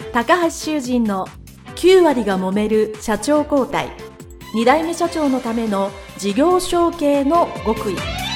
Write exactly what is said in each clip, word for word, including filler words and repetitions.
高橋修人のきゅうわりが揉める社長交代、に代目社長のための事業承継の極意。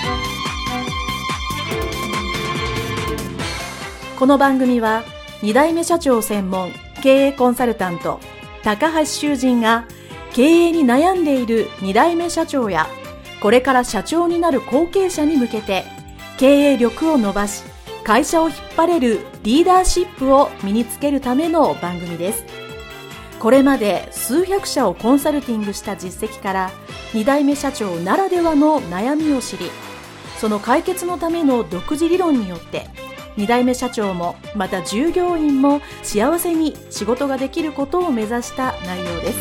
この番組はに代目社長専門経営コンサルタント高橋修人が経営に悩んでいるに代目社長やこれから社長になる後継者に向けて経営力を伸ばし会社を引っ張れるリーダーシップを身につけるための番組です。これまで数百社をコンサルティングした実績からに代目社長ならではの悩みを知り、その解決のための独自理論によってに代目社長もまた従業員も幸せに仕事ができることを目指した内容です。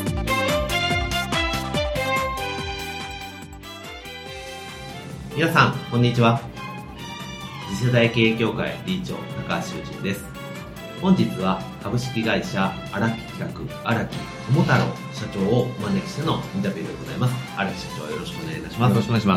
皆さんこんにちは。次世代経営協会理事長高橋修人です。本日は株式会社荒木企画荒木智太郎社長をお招きしてのインタビューでございます。荒木社長、よろしくお願いいたします。 よろしくお願いします。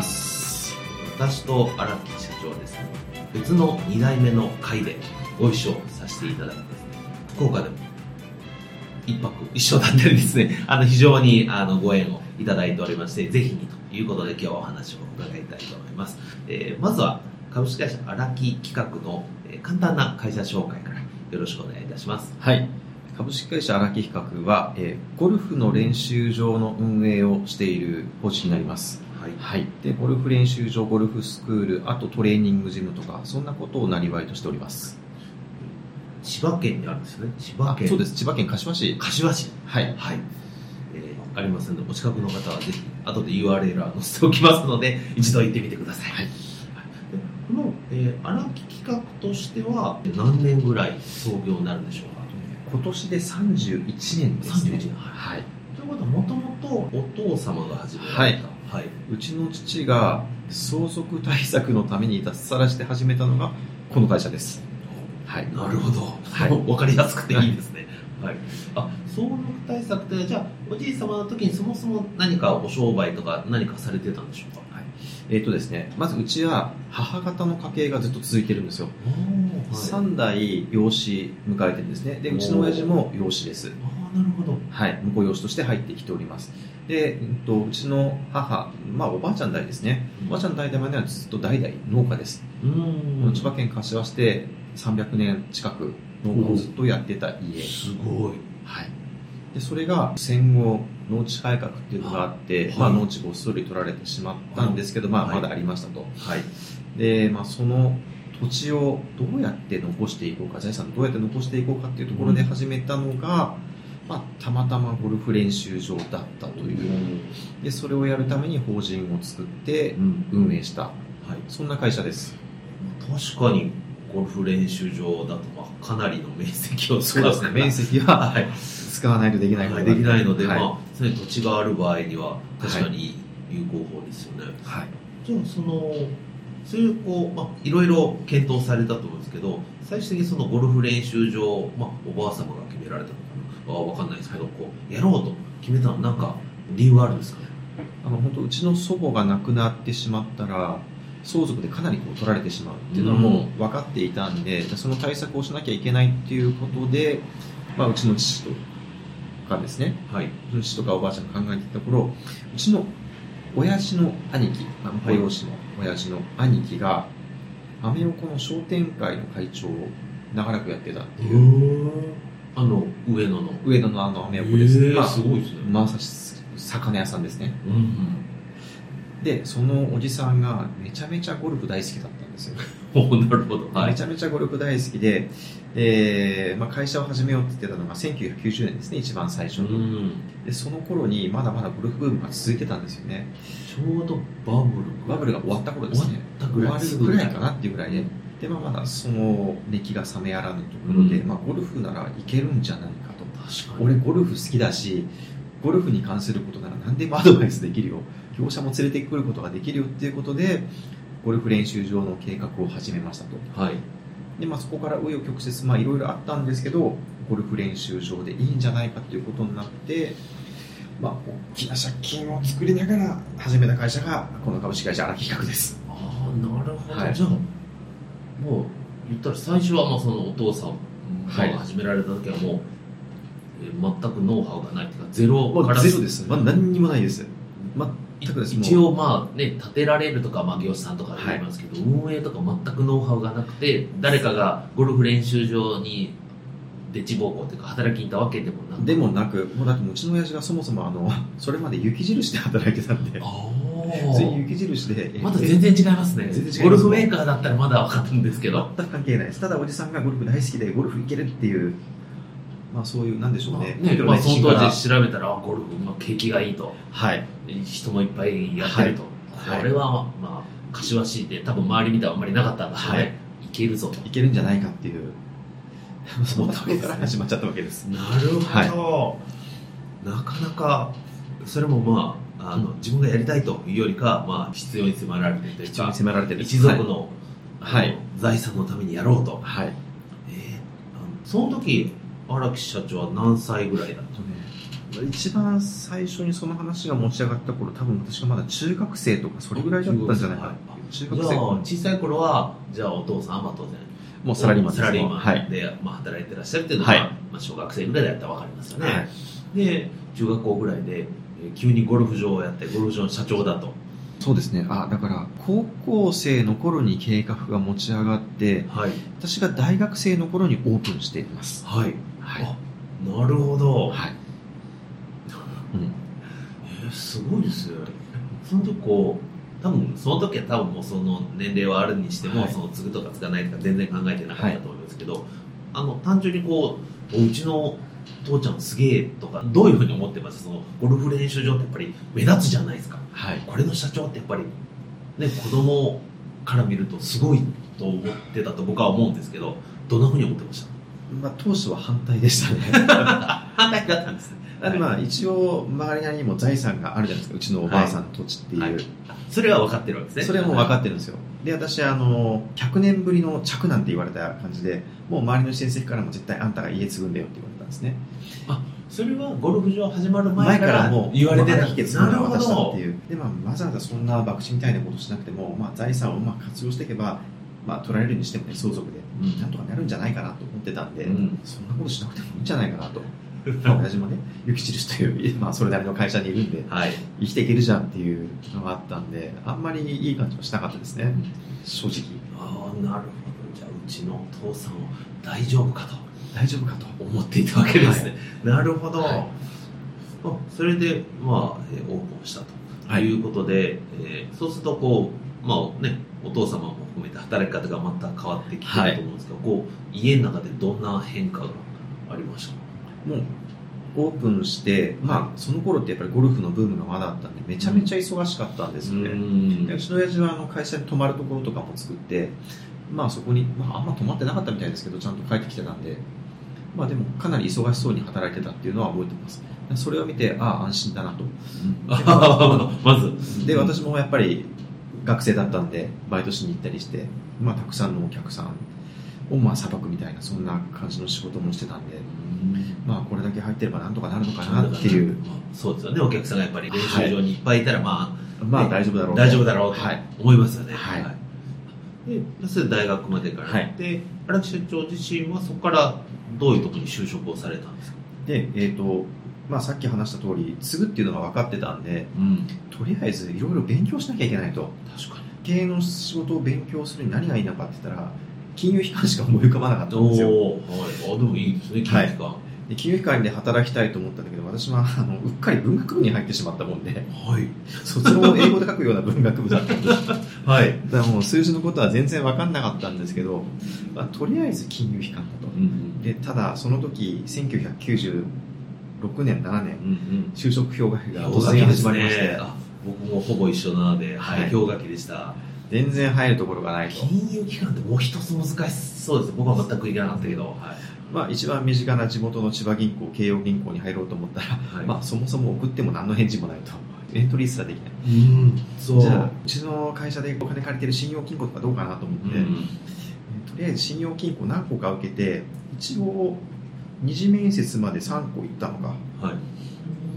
私と荒木社長はですね、別のに代目の会でご一緒させていただいてですね、福岡でも一泊一緒だったりですね、あの非常にあのご縁をいただいておりまして、ぜひにということで今日はお話を伺いたいと思います。えー、まずは株式会社荒木企画の、えー、簡単な会社紹介からよろしくお願いいたします。 はい。株式会社荒木企画は、えー、ゴルフの練習場の運営をしている方針になります。はい。はい。で、ゴルフ練習場、ゴルフスクール、あとトレーニングジムとか、そんなことをなりわいとしております。 千葉県にあるんですよね。千葉県。 そうです。千葉県柏市。 柏市。はい。はい。えー、ありますので、お近くの方はぜひ、後で ユーアールエル は載せておきますので、一度行ってみてください。はい。この、えー、荒木企画としては何年ぐらい創業になるんでしょうか。 今年でさんじゅういちねんですね。 さんじゅういちねん。はい。ということは、もともとお父様が始められた。はい。はい。 うちの父が相続対策のために脱サラして始めたのがこの会社です。 はい。なるほど。はい。わかりやすくていいですね。はい。あ、相続対策って、じゃあ、おじい様の時にそもそも何かお商売とか何かされてたんでしょうか。 えーとですね、まずうちは母方の家系がずっと続いてるんですよ。はい、さん代養子迎えてるんですね。で、うちの親父も養子です。 あ、なるほど。 はい、婿養子として入ってきております。で、うんと、うちの母、まあおばあちゃん代ですね。おばあちゃん代でまではずっと代々農家です。うん、千葉県柏市でさんびゃくねん近く農家をずっとやってた家。 すごい。 はい。で、それが戦後農地改革っていうのがあって、はい、まあ農地ごっそり取られてしまったんですけど、はい、まあまだありましたと。はい。で、まあその土地をどうやって残していこうか、財産をどうやって残していこうかっていうところで始めたのが、うん、まあたまたまゴルフ練習場だったという。うん、で、それをやるために法人を作って運営した。うん、はい。そんな会社です。 確かにゴルフ練習場だとまあかなりの面積を使う。 そうですね。面積は、はい。使わないとできないことができないので、はい、まあ、それ土地がある場合には確かに有効法ですよね。はい。じゃあそのそういうこうまあいろいろ検討されたと思うんですけど、最終的にそのゴルフ練習場、まあおばあ様が決められたのかな、わかんないですけど、こうやろうと決めたのなんか理由があるんですかね。 あの本当うちの祖母が亡くなってしまったら。相続でかなりこう取られてしまうっていうのも分かっていたんで、うん、その対策をしなきゃいけないっていうことで、まあ、うちの父とかですね、はい、うちの父とかおばあちゃんが考えていたところ、うちの親父の兄貴、婿養子の親父の兄貴がアメ横の商店会の会長を長らくやってたっていう。 あの上野の上野のあのアメ横ですね。 まあ、すごいですね。 まあ、魚屋さんですね。うんうん、で、そのおじさんがめちゃめちゃゴルフ大好きだったんですよ。 なるほど。 はい、めちゃめちゃゴルフ大好きで、えーまあ、会社を始めようって言ってたのがせんきゅうひゃくきゅうじゅうねんですね、一番最初に。うん、でその頃にまだまだゴルフブームが続いてたんですよね。 ちょうどバブルバブルが終わった頃ですね。終わるぐらいかなっていうぐらいで、で、まあ、まだその熱気が冷めやらぬところで、うん、まあ、ゴルフならいけるんじゃないかと。確かに俺ゴルフ好きだし、ゴルフに関することなら何でもアドバイスできるよ、業者も連れてくることができるよっていうことでゴルフ練習場の計画を始めましたと。はい。で、まあ、そこから紆余曲折、まあ、いろいろあったんですけど、ゴルフ練習場でいいんじゃないかということになって、まあ、大きな借金を作りながら始めた会社がこの株式会社荒木企画です。 ああ、なるほど。はい、じゃあもう言ったら最初はまあそのお父さんが始められた時はもうえー、全くノウハウがないというかゼロから、 まあ、ゼロです、まあ、何にもないです。全くです。 一応まあね建てられるとか、まあ、業者さんとかで言いますけど、はい、運営とか全くノウハウがなくて誰かがゴルフ練習場にで地暴行というか働きに行ったわけでもなくでもなく、もうだってうちの親父がそもそもあのそれまで雪印で働いてたんで、全員雪印で、 まだ全然違いますね。全然違います。ゴルフメーカーだったらまだ分かるんですけど全く関係ないです。ただおじさんがゴルフ大好きでゴルフ行けるっていう、まあそういうなんでしょうね。 まあね、まあ、その当時調べたらゴルフの景気がいいと、 はい、 人もいっぱいやってると、はい、これはまあ柏市で多分周り見たらあんまりなかったんですよね、はい、いけるぞと、 いけるんじゃないかっていうそのところから始まっちゃったわけです。 なるほど、はい、なかなかそれもまああの、うん、自分がやりたいというよりか、まあ、必要に迫られてというか、 必要に迫られてる一族の、 はい、 あの財産のためにやろうと、 はい、 えー、その時荒木社長は何歳ぐらいだったね。一番最初にその話が持ち上がった頃、多分私がまだ中学生とかそれぐらいだったんじゃないかな。中学生。じゃあ小さい頃はじゃあお父さんは当然もうサラリーマンサラリーマンで、はい、まあ、働いてらっしゃるっていうのは、はい、まあ、小学生ぐらいだったら分かりますよね、はい、で中学校ぐらいで、えー、急にゴルフ場をやってゴルフ場の社長だと。 そうですね。あ、だから高校生の頃に計画が持ち上がって、はい、私が大学生の頃にオープンしています。 はい、はい、あ、なるほど、はい、うん、えー、すごいですよ。その時こう多分その時は多分もうその年齢はあるにしても、はい、その継ぐとか継がないとか全然考えてなかったと思いますけど、はい、あの単純にこううちの父ちゃんすげえとかどういうふうに思ってます？そのゴルフ練習場ってやっぱり目立つじゃないですか、はい、これの社長ってやっぱり、ね、子供から見るとすごいと思ってたと僕は思うんですけど、どんなふうに思ってました？ まあ、当初は反対でしたね反対だったんですね。 だってまあ一応周りなりにも財産があるじゃないですか、うちのおばあさんの土地っていう、はいはい、 それは分かってるわけですね。 それはもう分かってるんですよ。で、私あのひゃくねんぶりの着なんて言われた感じで、もう周りの親戚からも絶対あんたが家継ぐんだよって言われたんですね。 あ、それはゴルフ場始まる前からもう言われてたんです。 なるほど。っていうで、まあ、わざわざそんな博打みたいなことしなくても、まあ、財産をうまく活用していけば、まあ、取られるにしても、ね、相続でなんとかなるんじゃないかなと思ってたんで、うん、そんなことしなくてもいいんじゃないかなと親父もね、雪印という、まあ、それなりの会社にいるんで、はい、生きていけるじゃんっていうのがあったんで、あんまりいい感じはしなかったですね、正直。 ああ、なるほど。じゃあうちのお父さんは大丈夫かと大丈夫かと思っていたわけですね、はい、なるほど、はい、それで、まあ、オープンしたということで、はい、えー、そうするとこう、まあね、お父様も含めて働き方がまた変わってきてると思うんですけど、はい、こう家の中でどんな変化がありましたか？ もうオープンして、まあ、その頃ってやっぱりゴルフのブームがまだあったんでめちゃめちゃ忙しかったんですよね、うん、でうちの親父はあの会社に泊まるところとかも作って、まあ、そこに、まあ、あんま泊まってなかったみたいですけどちゃんと帰ってきてたんで、まあ、でもかなり忙しそうに働いてたっていうのは覚えてます。それを見て、ああ安心だなと、うん、 まずで私もやっぱり学生だったんでバイトしに行ったりして、まあ、たくさんのお客さんをまあさばくみたいなそんな感じの仕事もしてたんで、まあ、これだけ入ってればなんとかなるのかなっていう。 そうですよね。お客さんがやっぱり練習場にいっぱいいたら、まあ、 はい、まあ大丈夫だろう大丈夫だろうと思いますよね。 はいはい、 でそれで大学までから行って、はい、荒木社長自身はそこからどういうところに就職をされたんですか？ で、えーとまあ、さっき話した通り継ぐっていうのが分かってたんで、うん、とりあえずいろいろ勉強しなきゃいけないと。 確かに経営の仕事を勉強するに何がいいのかって言ったら金融機関しか思い浮かばなかったんですよ。 お、はい、あでもいいですね、金融機関、はい、 で金融機関で働きたいと思ったんだけど私はあのうっかり文学部に入ってしまったもんで、はい、卒論を英語で書くような文学部だったんです、はい、だからもう数字のことは全然分かんなかったんですけど、まあ、とりあえず金融機関だと、うんうん、でただその時せんきゅうひゃくきゅうじゅうろくねんななねん、うんうん、就職氷河期が突然始まりまして、ね、 僕もほぼ一緒なので、はい、氷河期でした。 全然入るところがないと。 金融機関ってもう一つ難しそうです。僕は全く行かなかったけど、はい、 まあ、一番身近な地元の千葉銀行慶応銀行に入ろうと思ったら、はい、まあ、そもそも送っても何の返事もないとエントリーすらできない。うん、そうじゃあうちの会社でお金借りてる信用金庫とかどうかなと思って、うん、とりあえず信用金庫何個か受けて一応二次面接までさんこ行ったのか、はい、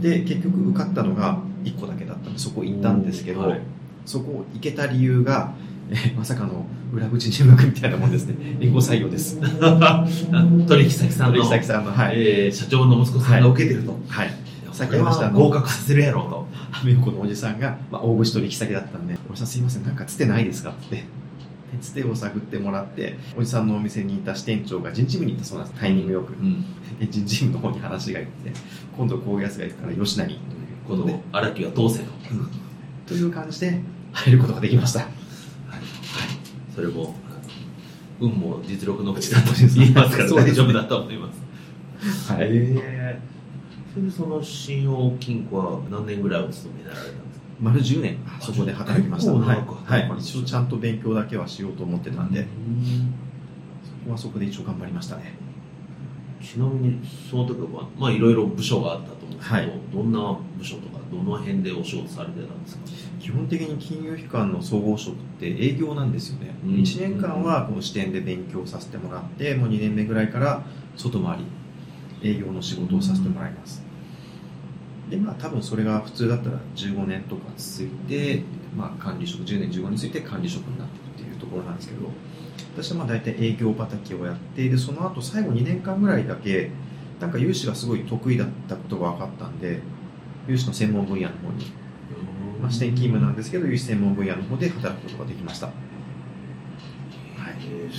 で結局受かったのがいっこだけだったんでそこ行ったんですけど、はい、そこ行けた理由がえまさかの裏口入学みたいなもんですね。援護採用です。 取引先さんの、 取引先さんの、はい、 えー、社長の息子さんが受けてると。 はい。はい、 さっき言いました合格させるやろうと。 アメ横のおじさんが、まあ、大口取引先だったんで、おじさんすいません、なんかつてないですかって。つてを探ってもらって、おじさんのお店にいた支店長が人事部に行ったそうなんです。タイミングよく。うん、人事部の方に話が行って、今度こういうやつがいるから吉成ということで。 荒木はどうせと。 うん、という感じで入ることができました。はい。 はい、それも、運も実力の口だと言いますから大丈夫だと思います。はい。えー、それでその信用金庫は何年ぐらいお勤めになられたんですか？ 丸じゅうねんそこで働きました。はい。はい。一応ちゃんと勉強だけはしようと思ってたんで、うん、そこはそこで一応頑張りましたね。 ちなみにその時はまあいろいろ部署があったと思うんですけど、はい、どんな部署とかどの辺でお仕事されてたんですか？ 基本的に金融機関の総合職って営業なんですよね。うん、いちねんかんはこの支店で勉強させてもらって、もうにねんめぐらいから外回り営業の仕事をさせてもらいます。でまあ多分それが普通だったらじゅうごねんとか続いて、まあ、管理職じゅうねんじゅうごねん続いて管理職になっていくっていうところなんですけど、私はまあ大体営業畑をやってで、その後最後にねんかんぐらいだけなんか融資がすごい得意だったことが分かったんで、融資の専門分野の方に、まあ、支店勤務なんですけど融資専門分野の方で働くことができました。はい。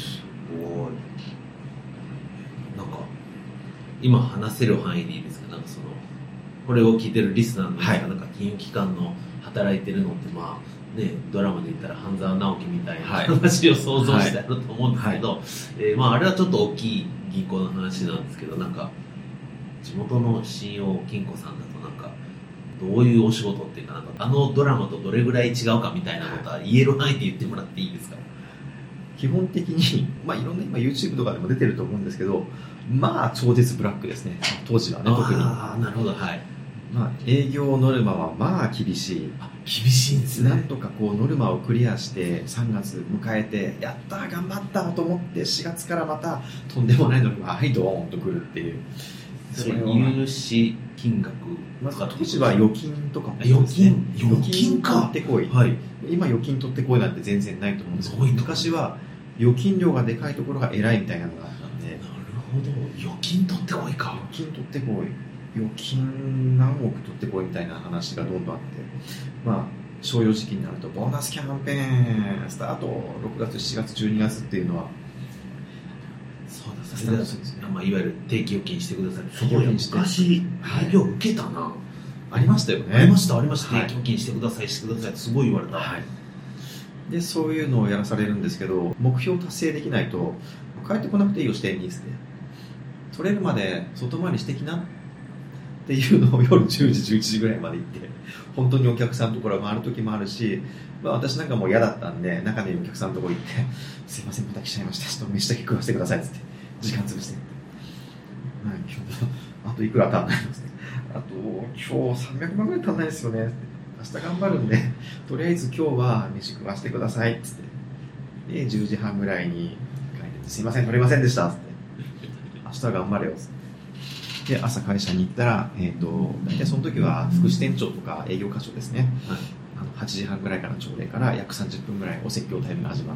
すごい。なんか今話せる範囲でいいですか？なんかそのこれを聞いてるリスナーの皆さん、はい、なんか金融機関の働いてるのってまあね、ドラマで言ったら半沢直樹みたいな話を想像してあると思うんですけど、はいはい、えー、まああれはちょっと大きい銀行の話なんですけど、なんか地元の信用金庫さんだとなんかどういうお仕事っていうか、なんかあのドラマとどれぐらい違うかみたいなことは言える範囲で言ってもらっていいですか？ 基本的に、まあ、いろんな今 YouTube とかでも出てると思うんですけど、まあ超絶ブラックですね、当時はね。特にああ、なるほど。はい。 まあ、営業ノルマはまあ厳しい。 あ、厳しいんですね。 なんとかこうノルマをクリアしてさんがつ迎えて、やったー頑張ったと思ってしがつからまたとんでもないノルマ、はいドーンとくるっていう。 それ融資金額、 まず当時は預金とかも、 ね、預金預金か取ってこい、はい、今預金取ってこいなんて全然ないと思うんですけど、昔は預金量がでかいところが偉いみたいなのがあったんで。なるほど。預金取ってこいか。 預金取ってこい、預金何億取ってこいみたいな話がどんどんあって、まあ商用時期になるとボーナスキャンペーンスタートろくがつしちがつじゅうにがつっていうのは、 そうですね、スタートするんですね。まあ、いわゆる定期預金してください。 定期預金して昔営業受けたな、 ありましたよね。 ありましたありました、はい、定期預金してくださいしてくださいってすごい言われた、はい、 でそういうのをやらされるんですけど、目標達成できないと帰ってこなくていいよ支店にって取れるまで外回りしてきなっていうのを夜じゅうじじゅういちじぐらいまで行って、本当にお客さんのところは回る時もあるし、まあ、私なんかもう嫌だったんで中でお客さんのところ行ってすいませんまた来ちゃいました、ちょっと飯だけ食わせてくださいっつって時間潰して、はい、今日あといくら足んないんですね、あと今日さんびゃくまんぐらい足んないですよね、明日頑張るんでとりあえず今日は飯食わせてくださいっつって、でじゅうじはんぐらいに帰ってすいません取れませんでしたっつって、明日は頑張れよっつって、で朝会社に行ったら、えーと、大体その時は副支店長とか営業課長ですね、はい、あのはちじはんぐらいから朝礼から約さんじゅっぷんぐらいお説教タイムが始まって、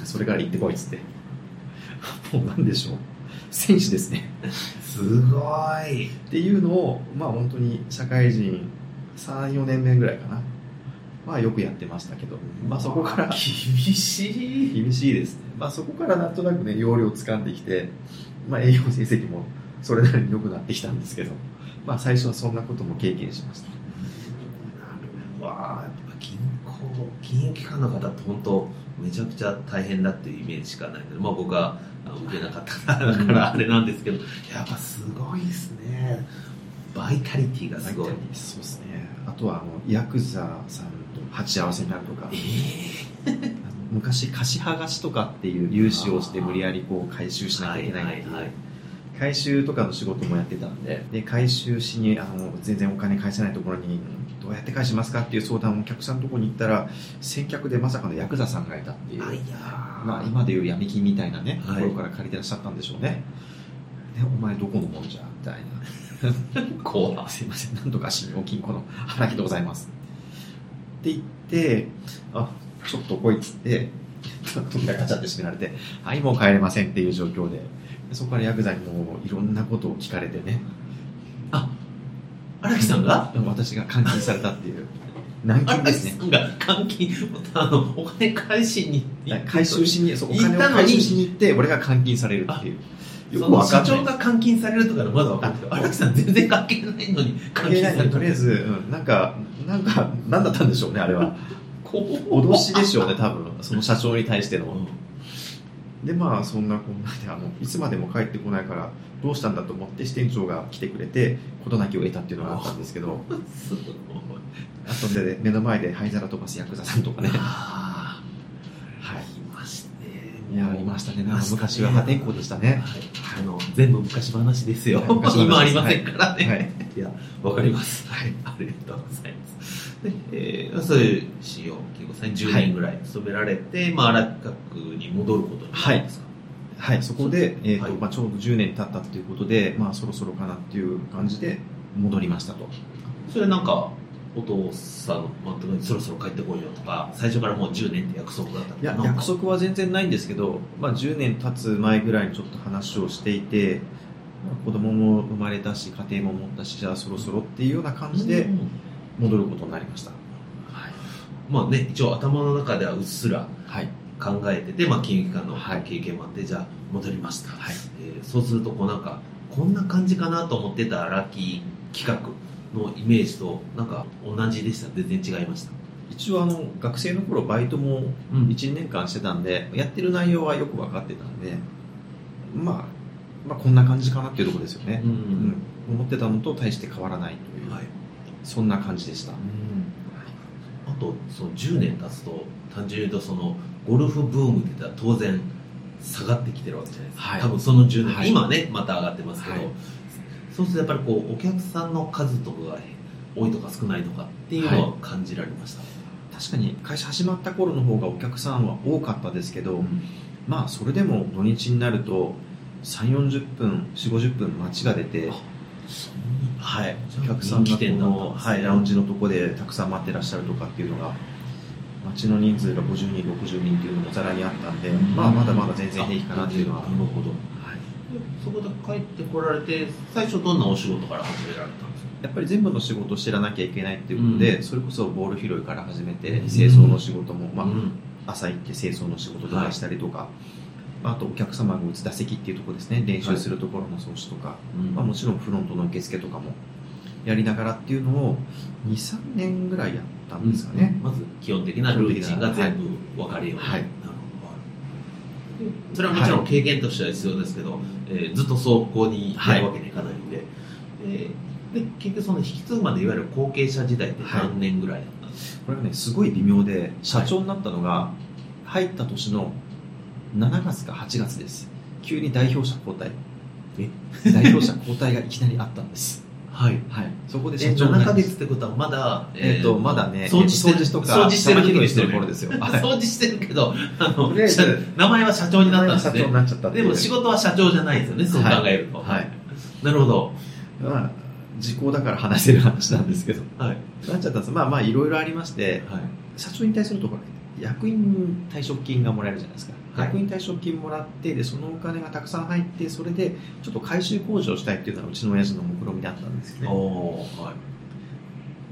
それから行ってこいっつってもうなんでしょう、戦士ですねすごいっていうのを、まあ本当に社会人さん、よねんめぐらいかな、まあよくやってましたけど、まあそこから厳しい厳しいですね。まあそこからなんとなくね要領を掴んできて、まあ営業成績もそれなりに良くなってきたんですけど、まあ最初はそんなことも経験しました。なるわあ、やっぱ銀行金融機関の方って本当めちゃくちゃ大変だっていうイメージしかないので、まあ僕は受けなかっただからあれなんですけど、やっぱすごいですね。バイタリティがすごい。 そうですね。あとはあのヤクザさんと鉢合わせになるとか、えー、あの昔貸し剥がしとかっていう融資をして無理やりこう回収しなきゃいけないっていう、はいはいはい、回収とかの仕事もやってたんで、で回収しにあの全然お金返せないところにどうやって返しますかっていう相談をお客さんのところに行ったら、先客でまさかのヤクザさんがいたっていう、あいや、まあ、今でいう闇金みたいなね、はい、ところから借りてらっしゃったんでしょうね。でお前どこのもんじゃみたいなこうすいませんなんとか信用金庫の荒木でございますって言って、あちょっと来いっつって扉ガチャって閉められて、はいもう帰れませんっていう状況で、そこからヤクザにもういろんなことを聞かれてね、 あ、荒木さんが私が監禁されたっていう軟禁ですね。 荒木さんが監禁、あのお金返しに回収しに、そうお金を回収しに行って俺が監禁されるっていう。 よくわかんない。社長が監禁されるとかのまだわかんないけど、荒木さん全然関係ないのに監禁される。 とりあえず、うん、なんかなんか何だったんでしょうねあれは。脅しでしょうね多分その社長に対しての。うん、でまあそんなこんなであのいつまでも帰ってこないからどうしたんだと思って支店長が来てくれて事なきを得たっていうのがあったんですけど、あとで目の前で灰皿飛ばすヤクザさんとかね。 はい。いましたね。 いやいましたね。なんか昔は破天荒でしたね。 はい。あの全部昔話ですよ。今ありませんからね。はい。いやわかります。はい。ありがとうございます。で、えー、そういう使用金吾さんにじゅうねんぐらい勤められて、はい、まあ荒木閣に戻ることになるんですか。 はい。はい、そこで、えーとはいまあ、ちょうどじゅうねん経ったっていうことで、まあ、そろそろかなっていう感じで戻りましたと。 それなんかお父さん、まあ、そろそろ帰ってこいよとか最初からもうじゅうねんって約束だったのか。 いや約束は全然ないんですけど、まあ、じゅうねん経つ前ぐらいにちょっと話をしていて、まあ、子供も生まれたし家庭も持ったしじゃあそろそろっていうような感じで戻ることになりました。 はい、まあね一応頭の中ではうっすら考えてて、まあ、金融機関の経験もあって、はい、じゃあ戻りました、はいえー、そうするとこうなんかこんな感じかなと思ってた荒木企画のイメージとなんか同じでした？全然違いました？ 一応あの学生の頃バイトもいちねんかんしてたんで、うん、やってる内容はよく分かってたんで、まあ、まあこんな感じかなっていうところですよね、うんうん、思ってたのと大して変わらないという、はい、そんな感じでした、うんはい、あとそのじゅうねん経つと単純に言うとそのゴルフブームって言ったら当然下がってきてるわけじゃないですか、はい、多分そのじゅうねん、はい、今ねまた上がってますけど、はい、そうするとやっぱりこうお客さんの数とかが多いとか少ないとかっていうのは感じられました、はい、 確かに会社始まった頃の方がお客さんは多かったですけど、うん、まあそれでも土日になるとさんじゅうよんじゅっぷん、よんじゅうごじゅっぷん待ちが出て、はい、お客さんがこの、はい、ラウンジのとこでたくさん待ってらっしゃるとかっていうのが待ちの人数がごじゅうにん、ろくじゅうにんっていうのもざらにあったんで、うん、まあまだまだ全然平気かなっていうのは。なるほど。 そこで帰ってこられて最初どんなお仕事から始められたんですか？ やっぱり全部の仕事を知らなきゃいけないっていうことで、うん、それこそボール拾いから始めて清掃の仕事も、まあうん、朝行って清掃の仕事とかしたりとか、はい、あとお客様が打つ打席っていうところですね、練習するところの掃除とか、はいまあ、もちろんフロントの受付とかもやりながらっていうのをに、さんねんぐらいやったんですかね、 うん、まず基本的なルーチンが全部分かるように、はいはい、それはもちろん経験としては必要ですけど、はいえー、ずっとそこにやるわけにいかないので、はいえー、で結局その引き継ぐまでいわゆる後継者時代って何年ぐらいだったんですか？ これがねすごい微妙で社長になったのが入った年のしちがつかはちがつです。急に代表者交代え代表者交代がいきなりあったんですはい、はい、そこで社長ななかげつってことはまだ、 えー、とまだね掃除してるとか掃除してる時にしてる頃ですよ掃除してるけどあの名前は社長になったんですね。 社長になっちゃったでも仕事は社長じゃないですよね、そう考えると、はいはい、なるほど、 まあ、時効だから話せる話なんですけど、はい、なっちゃったんです。まあまあいろいろありまして、はい、社長に対するところ役員退職金がもらえるじゃないですか、はい、役員退職金もらってでそのお金がたくさん入ってそれでちょっと改修工事をしたいっていうのはうちの親父の目論見であったんですよね。お、はい、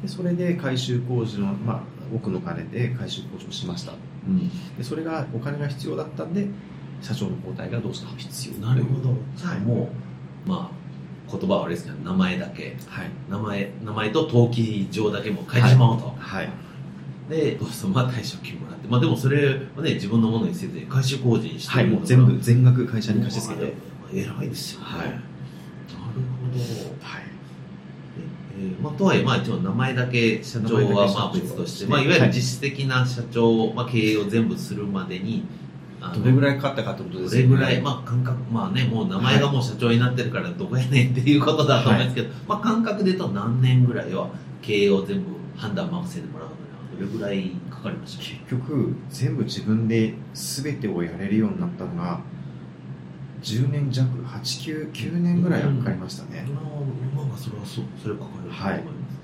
でそれで改修工事の、まあ、奥の金で改修工事をしました、うん、でそれがお金が必要だったんで社長の交代がどうしても必要。 なるほど。はい、もうまあ言葉はあれですけど名前だけ、はい、名前名前と登記上だけも変えてしまおうと、はいはいでどうぞまあ退職金もらって、まあ、でもそれはね自分のものにせずに改修工事にして、 はい、もう全部全額会社に貸し付けて、 偉いですよね、はい、なるほど、はいえーまあ、とはいえ、まあ、一応名前だけ社長はまあ別として、まあ、いわゆる実質的な社長、まあ、経営を全部するまでにどれぐらいかかったかってことですよね。 どれぐらい、まあ、感覚、まあね、もう名前がもう社長になってるからどこやねんっていうことだと思うんですけど、はいまあ、感覚で言うと何年ぐらいは経営を全部判断任せてもらうのにどれぐらいかかりました？ 結局全部自分で全てをやれるようになったのがじゅうねんじゃく、はち、きゅう、きゅうねんぐらいはかかりましたね。 まあ、まあ、それはそう、それはかかると思います。 はい、 。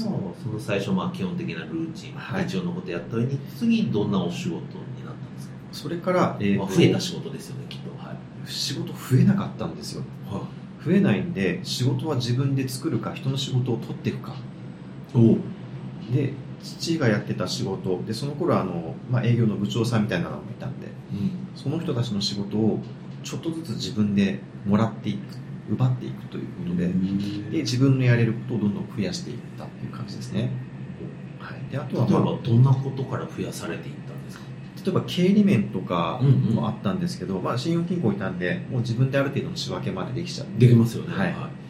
その最初、まあ基本的なルーチン、 はい、 日常のことやった上に、次どんなお仕事になったんですか？ それから、 えーまあ、増えた仕事ですよね、きっと。はい、 仕事増えなかったんですよ。はい、増えないんで、仕事は自分で作るか、人の仕事を取っていくか。 おで、父がやってた仕事で、その頃あの、まあ、営業の部長さんみたいなのもいたんで、うん、その人たちの仕事をちょっとずつ自分でもらっていく、奪っていくということで、で自分のやれることをどんどん増やしていったという感じですね。 はい、であとは、まあ、例えばどんなことから増やされていったんですか？ 例えば経理面とかもあったんですけど、うんうん、まあ、信用金庫いたんで、もう自分である程度の仕分けまでできちゃって、 できますよね。 はい、はい、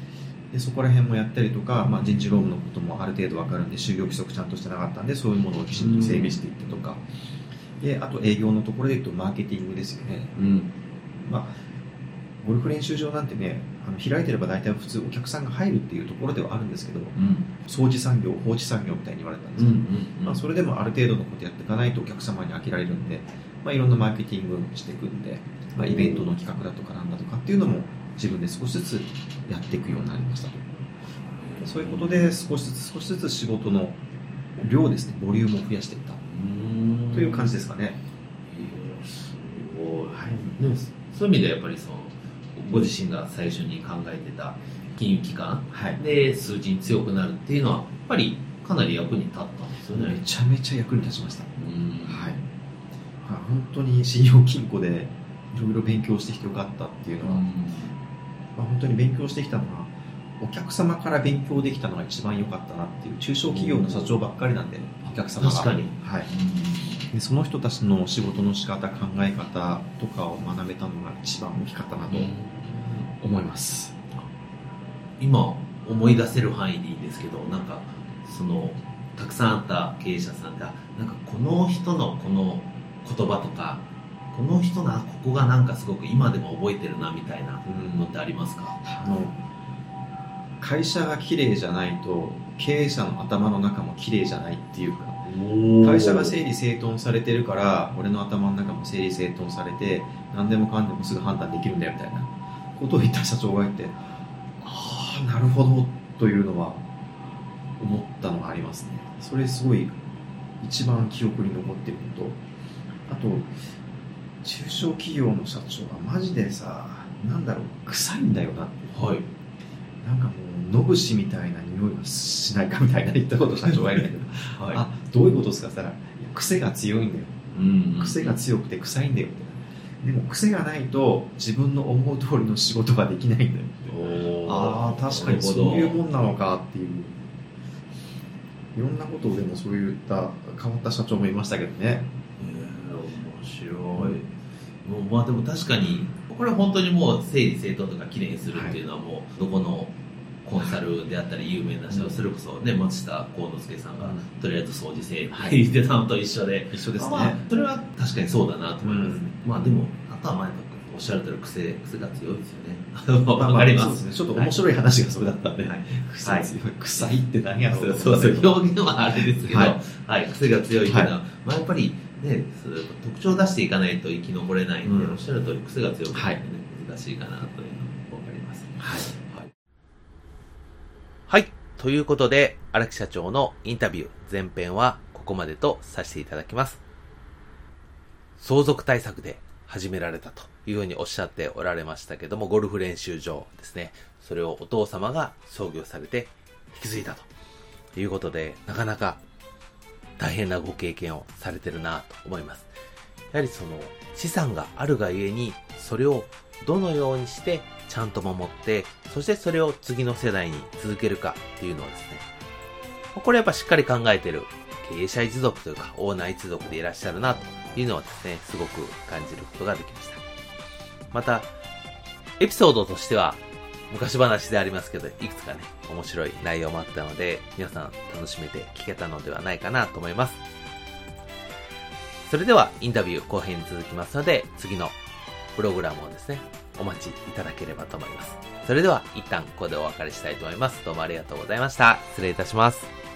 でそこら辺もやったりとか、まあ、人事労務のこともある程度分かるんで、就業規則ちゃんとしてなかったんで、そういうものをきちんと整備していってとか、うん、であと営業のところでいうとマーケティングですよね。うん、まあ、ゴルフ練習場なんてね、あの開いてれば大体普通お客さんが入るっていうところではあるんですけど、うん、掃除産業、放置産業みたいに言われたんですけど、うんうんうん、まあ、それでもある程度のことやっていかないとお客様に飽きられるんで、まあ、いろんなマーケティングしていくんで、まあ、イベントの企画だとかなんだとかっていうのも自分で少しずつやっていくようになりましたと。そういうことで少しずつ少しずつ仕事の量ですね、ボリュームを増やしていったという感じですかね。 すごい。はい、でもそういう意味でやっぱりそのご自身が最初に考えてた金融機関で数字に強くなるっていうのはやっぱりかなり役に立ったんですよね。 めちゃめちゃ役に立ちました。うん、はい、本当に信用金庫でいろいろ勉強してきてよかったっていうのは、うん、まあ、本当に勉強してきたのはお客様から勉強できたのが一番良かったなっていう、中小企業の社長ばっかりなんで、お客様が確かに、 はい、うん、でその人たちの仕事の仕方、考え方とかを学べたのが一番大きかったなと思います。 うん、今思い出せる範囲でいいんですけど、なんかそのたくさんあった経営者さんがなんかこの人のこの言葉とか、この人のここがなんかすごく今でも覚えてるなみたいなのってありますか？ あの会社が綺麗じゃないと経営者の頭の中も綺麗じゃないっていうか、会社が整理整頓されてるから俺の頭の中も整理整頓されて何でもかんでもすぐ判断できるんだよみたいなことを言った社長がいて、ああなるほどというのは思ったのがありますね。それすごい一番記憶に残ってるのと、あと中小企業の社長はマジでさ、なんだろう、臭いんだよなって、はい、なんかもう野串みたいな匂いはしないかみたいな言ったこと社長がいるんだけど、はい、あ、どういうことですかって言ったら、癖が強いんだよ、うんうん、癖が強くて臭いんだよって。でも癖がないと自分の思う通りの仕事ができないんだよって。ああ、確かにそういうもんなのかっていう、いろんなことをでもそういった変わった社長もいましたけどね。 えー、面白い。もうまあでも確かにこれは本当にもう整理整頓とかきれいにするっていうのはもうどこのコンサルであったり有名な人、はい、それこそね松下幸之助さんが、うん、とりあえず掃除せえって言ってたのと一緒で、 一緒ですね。 まあ、それは確かにそうだなと思います、ね。うん、まあでもあとは前からおっしゃるとおり癖癖が強いですよね。わかります。そうですね。 ちょっと面白い話がそれだったんで、はい、癖が強い、臭いって何やろう。 そうそう、表現はあれですけど、はい、はい、癖が強いっていうのは、はい、まあやっぱりね、それ特徴を出していかないと生き残れないんで、うん、おっしゃる通り癖が強くて、ね、はい、難しいかなというのがわかります。はい。はい。はい。ということで、荒木社長のインタビュー前編はここまでとさせていただきます。相続対策で始められたというふうにおっしゃっておられましたけども、ゴルフ練習場ですね。それをお父様が創業されて引き継いだということで、なかなか大変なご経験をされてるなと思います。やはりその資産があるがゆえに、それをどのようにしてちゃんと守って、そしてそれを次の世代に続けるかっていうのをですね、これやっぱしっかり考えてる経営者一族というかオーナー一族でいらっしゃるなというのはですね、すごく感じることができました。またエピソードとしては昔話でありますけど、いくつかね面白い内容もあったので、皆さん楽しめて聞けたのではないかなと思います。それではインタビュー後編に続きますので、次のプログラムをですねお待ちいただければと思います。それでは一旦ここでお別れしたいと思います。どうもありがとうございました。失礼いたします。